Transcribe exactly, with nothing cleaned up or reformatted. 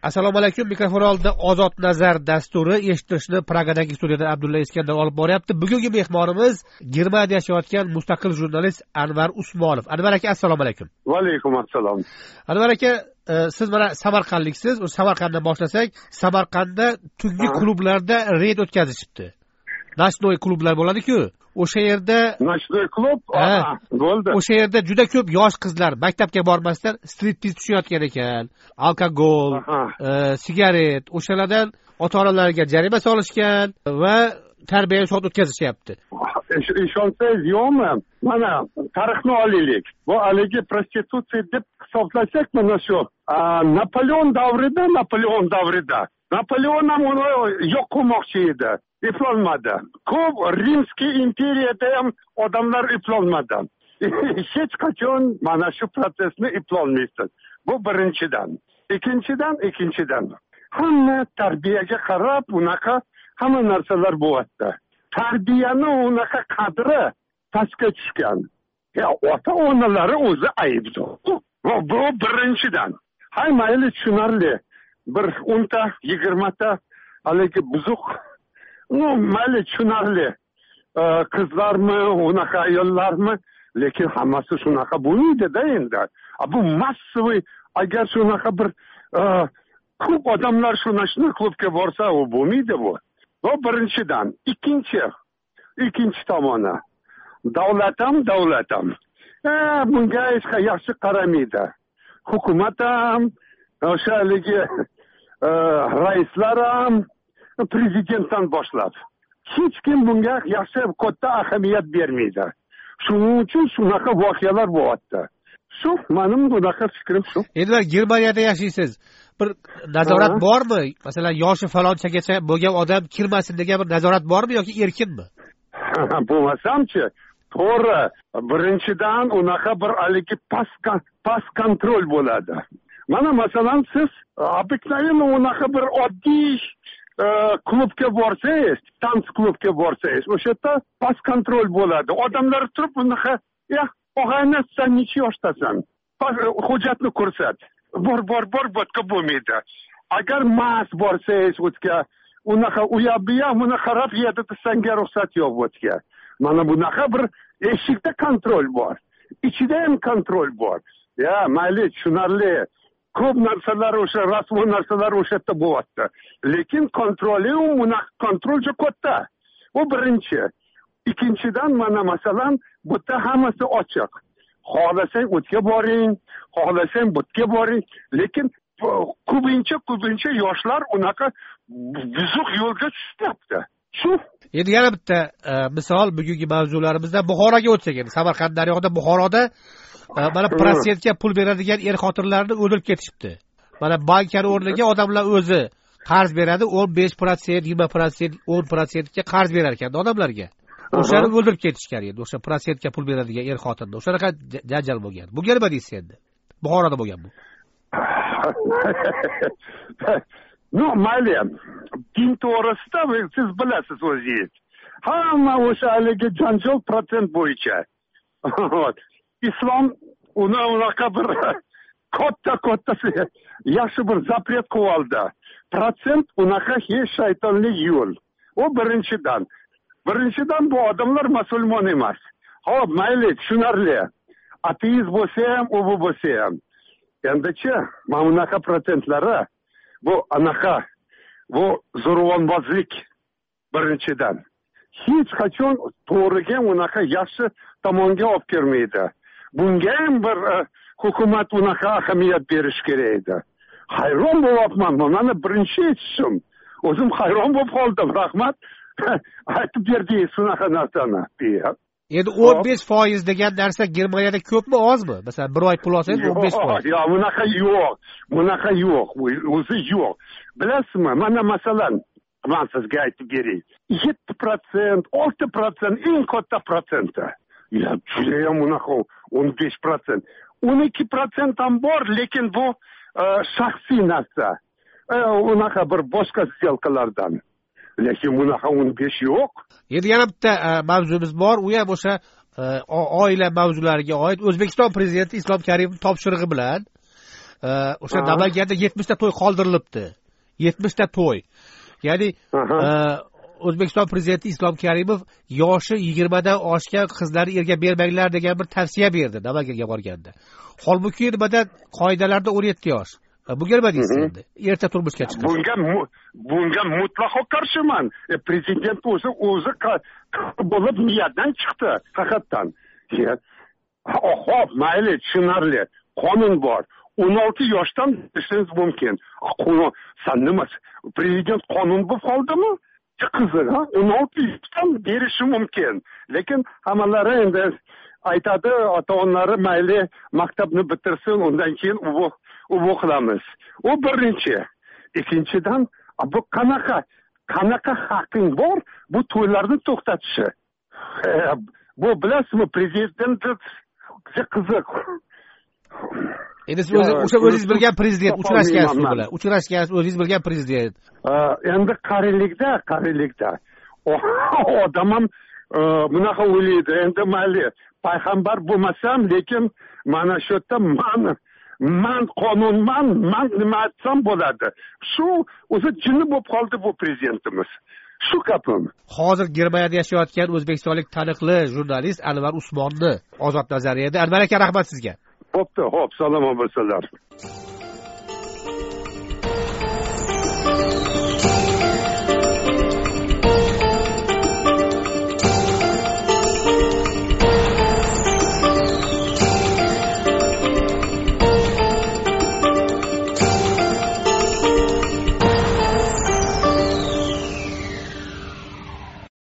Assalomu alaykum. Mikrofon oldida Ozod nazar dasturi eshittirishni Pragadagi studiyadan Abdulla Iskandar olib boryapti. Bugungi mehmonimiz Germaniyada yashayotgan mustaqil jurnalist Anvar Usmonov. Anvar aka, assalomu alaykum. Va alaykum assalom. Anvar aka, e, siz mana Samarqandliksiz. O Samarqanddan boshlasak, Samarqandda tungi klublarda reyd o'tkazishibdi. Nashnoy klublar bo'ladi-ku. O'sha yerda Nashnoy klub bo'ldi. O'sha yerda juda ko'p yosh qizlar maktabga bormasdan striptiz tushayotgan ekan. Alkogol, e, sigaret, o'shalardan ota-onalarga jarima solishgan va tarbiya soat o'tkazishyapti. Ishonsangiz yo'qmi? Mana tarixni olaylik. Bu haligi prostitutsiya deb hisoblasak, mana shu Napoleon davrida, Napoleon davrida. Napoleon ham uni yo'q qilmoqchi edi. Eplolmadi. Ko'p Rimskiy imperiyada ham odamlar eplolmadi. Hech qachon mana shu prosesni eplolmaysiz. Bu birinchidan. Ikkinchidan, ikkinchidan. Hamma tarbiyaga qarab unaqa hamma narsalar bo'lyapti. Tarbiyani unaqa qadri pastga tushgan. Ya ota-onalari o'zi aybdor. Bu birinchidan. Hay mayli tushunarli. Bir o'nta, yigirmata haligi buzuq No, mayli tushunarli. Qizlarmi, unaqa ayollarmi, lekin hammasi shunaqa bo'lmaydi-da endi. Bu massiviy, agar shunaqa bir ko'p odamlar shuna shuna klubga borsa, u bo'lmaydi bu. Bu birinchidan. Ikkinchi, ikkinchi tomoni. Davlat ham, davlat ham. Bunga hech yaxshi qaramaydi. Hukumat ham, o'sha haligi raislar ham, prezidentdan boshlab hech kim bunga yaxshi katta ahamiyat bermaydi. Shuning uchun shunaqa voqealar bo'lyapti. Shu mening bunaqa fikrim shu. Endi Germaniyada yashaysiz. Bir nazorat bormi? Masalan, yoshi falonchagacha bo'lgan odam kirmasin degan bir nazorat bormi yoki erkinmi? Bo'lmasam-chi, to'g'ri. Birinchidan unaqa bir haligi past past kontrol bo'ladi. Mana masalan siz обыкновен unaqa bir oddiy klubga borsangiz, dans klubga borsangiz, o'sha yerda past kontrol bo'ladi. Odamlar turib unaqa, "Ya, og'ayni, sen necha yoshdasan? Hujjatni ko'rsat." Bor, bor, bor, bo'tqa bo'lmaydi. Agar mas borsangiz o'tga, unaqa uya-buya buni qarab yerda senga ruxsat yo'q o'tga. Mana bunaqa bir eshikda kontrol bor. Ichida ham kontrol bor. Ya, mayli, tushunarli. Ko'p narsalar o'sha rasmiy narsalar o'sha yerda bo'lyapti. Lekin kontroli uni kontrolchi katta. Bu birinchi. Ikkinchidan mana masalan, bu yerda hammasi ochiq. Xohlasang o'tga boring, xohlasang butga boring, lekin ko'pincha ko'pincha yoshlar unaqa buzuq yo'lga tushyapti. Shu endi yana bitta misol bugungi mavzularimizda Buxoroga o'tsak, endi Samarqand daryoda Buxoroda mana protsentga pul beradigan er-xotinlarni o'ldirib ketishibdi. Mana bankar o'rniga odamlar o'zi qarz beradi, o'n besh foiz, yigirma foiz, o'n foiz ga qarz berar ekan odamlarga. O'shani o'ldirib ketishgan endi, o'sha prosentga pul beradigan er-xotinni. O'shanaqa janjal bo'lgan. Bu nima deysiz endi? Buxoroda bo'lgan bu. No, mayli. Din to'g'risida siz bilasiz o'zingiz. Hamma o'sha haligi janjal prosent bo'yicha. Islom uni unaqa bir katta katta yaxshi bir zapret qilib oldi. Prosent unaqa hech shaytonlik yo'l. O birinchidan. Birinchidan bu odamlar musulmon emas. Xo'p, mayli, tushunarli. Ateist bo'lsa ham, u bu bo'lsa ham. Endi-chi, mana bunaqa prosentlari bu anaqa, bu zo'ravonbozlik birinchidan. Hech qachon to'g'riga unaqa yaxshi tomonga olib kelmaydi. Bunga ham bir hukumat unaqa ahamiyat berish kerak edi. Hayron bo'lyapman, mana birinchi eshitishim. O'zim hayron bo'lib qoldim, rahmat. Aytib berdingiz shunaqa narsani. Endi o'n besh foiz degan narsa Germaniyada ko'pmi, ozmi? Masalan, bir oy pul olsangiz o'n besh foiz. Yo'q, bunaqa yo'q. Bunaqa yo'q. O'zi yo'q. Bilasizmi? Mana masalan, men sizga aytib beray. yetti foiz, olti foiz eng katta prosenti. Ya, judayam unaqa o'n besh foiz. o'n ikki foiz ham bor, lekin bu shaxsiy narsa. Unaqa bir boshqa сделкаларdan. Lekin bunaqa o'n besh yo'q. Endi yana bitta mavzumiz bor, u ham o'sha oila mavzulariga oid. O'zbekiston prezidenti Islom Karimov topshirig'i bilan o'sha Namanganda yetmishta to'y qoldirilibdi. yetmishta to'y. Ya'ni O'zbekiston prezidenti Islom Karimov yoshi yigirmadan oshgan qizlarni erga bermanglar degan bir tavsiya berdi Namanganga borganda. Holbuki nimada qoidalarda o'n yetti yosh. Bunga nima deysiz endi? Erta turmushga chiqish. Bunga bunga mutlaqo qarshiman. E, prezident o'zi o'zi bo'lib niyatdan chiqdi, haqiqatan. Xo'p, mayli, tushunarli. Qonun bor. o'n olti yoshdan ishlash mumkin. San nima? Prezident qonun bo'lib qoldimi? Qiziq, ha? o'n olti yoshdan berishi mumkin. Lekin hammalari endi aytadi, ota-onalari mayli maktabni bitirsin, undan keyin u u qilamiz. U birinchi. Ikkinchidan, bu qanaqa qanaqa haqqing bor bu to'ylarni to'xtatishi? E, bu bilasizmi, prezident qiziq. Endi siz o'sha o'zingiz bilgan prezident uchrashgansiz u bilan. Uchrashgansiz, o'zingiz bilgan prezident. Endi qarilikda, qarilikda. Odam ham bunaqa o'ylaydi. Endi mayli payg'ambar bo'lmasam, lekin mana shu yerda man man qonunman, man nima aytsam bo'ladi. Shu o'zi jinni bo'lib qoldi bu prezidentimiz. Shu gapim. Hozir Germaniyada yashayotgan o'zbekistonlik taniqli jurnalist Anvar Usmonni Ozod nazariyada. Anvar aka, rahmat sizga. Xo'pdi, xo'p, salomat bo'lsinlar.